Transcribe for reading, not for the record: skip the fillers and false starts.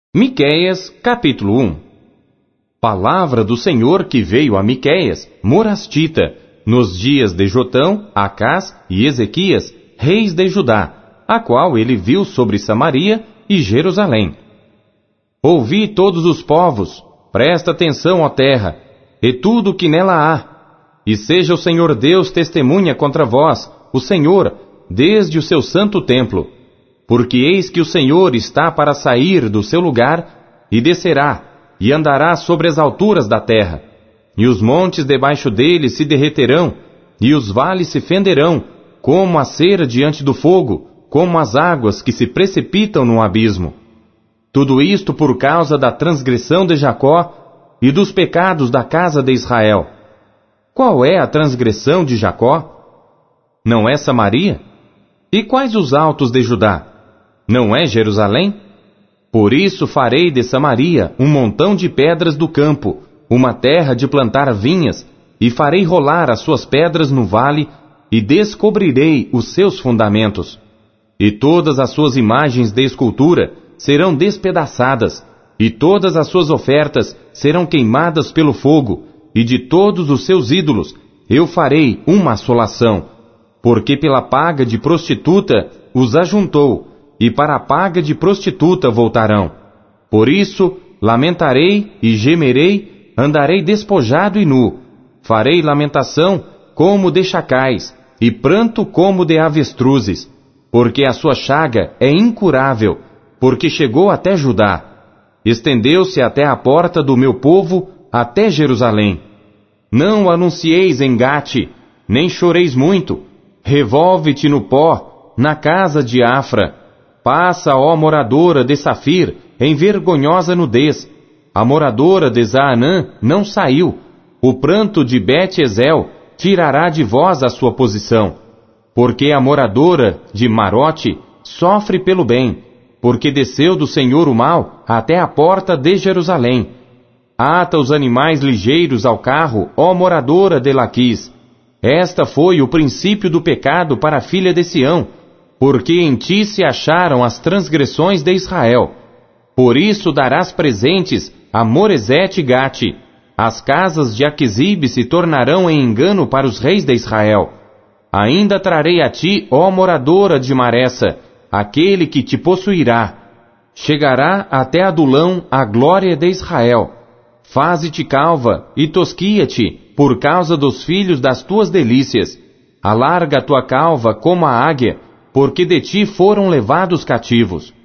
Miqueias, capítulo 1. Palavra do Senhor que veio a Miqueias, morastita, nos dias de Jotão, Acás e Ezequias, reis de Judá, a qual ele viu sobre Samaria e Jerusalém. Ouvi todos os povos, presta atenção, ó terra, e tudo o que nela há, e seja o Senhor Deus testemunha contra vós, o Senhor, desde o seu santo templo. Porque eis que o Senhor está para sair do seu lugar, e descerá, e andará sobre as alturas da terra. E os montes debaixo dele se derreterão, e os vales se fenderão, como a cera diante do fogo, como as águas que se precipitam no abismo. Tudo isto por causa da transgressão de Jacó e dos pecados da casa de Israel. Qual é a transgressão de Jacó? Não é Samaria? E quais os altos de Judá? Não é Jerusalém? Por isso farei de Samaria um montão de pedras do campo, uma terra de plantar vinhas, e farei rolar as suas pedras no vale, e descobrirei os seus fundamentos. E todas as suas imagens de escultura serão despedaçadas, e todas as suas ofertas serão queimadas pelo fogo, e de todos os seus ídolos eu farei uma assolação, porque pela paga de prostituta os ajuntou, e para a paga de prostituta voltarão. Por isso, lamentarei e gemerei, andarei despojado e nu. Farei lamentação como de chacais, e pranto como de avestruzes, porque a sua chaga é incurável, porque chegou até Judá. Estendeu-se até a porta do meu povo, até Jerusalém. Não anuncieis em Gate, nem choreis muito. Revolve-te no pó, na casa de Afra. Passa, ó moradora de Safir, em vergonhosa nudez. A moradora de Zaanã não saiu. O pranto de Bet-Ezel tirará de vós a sua posição. Porque a moradora de Marote sofre pelo bem, porque desceu do Senhor o mal até a porta de Jerusalém. Ata os animais ligeiros ao carro, ó moradora de Laquis. Esta foi o princípio do pecado para a filha de Sião, porque em ti se acharam as transgressões de Israel. Por isso darás presentes a Moresete e Gate. As casas de Aquizib se tornarão em engano para os reis de Israel. Ainda trarei a ti, ó moradora de Maressa, aquele que te possuirá. Chegará até Adulão a glória de Israel. Faze-te calva e tosquia-te por causa dos filhos das tuas delícias. Alarga a tua calva como a águia, porque de ti foram levados cativos.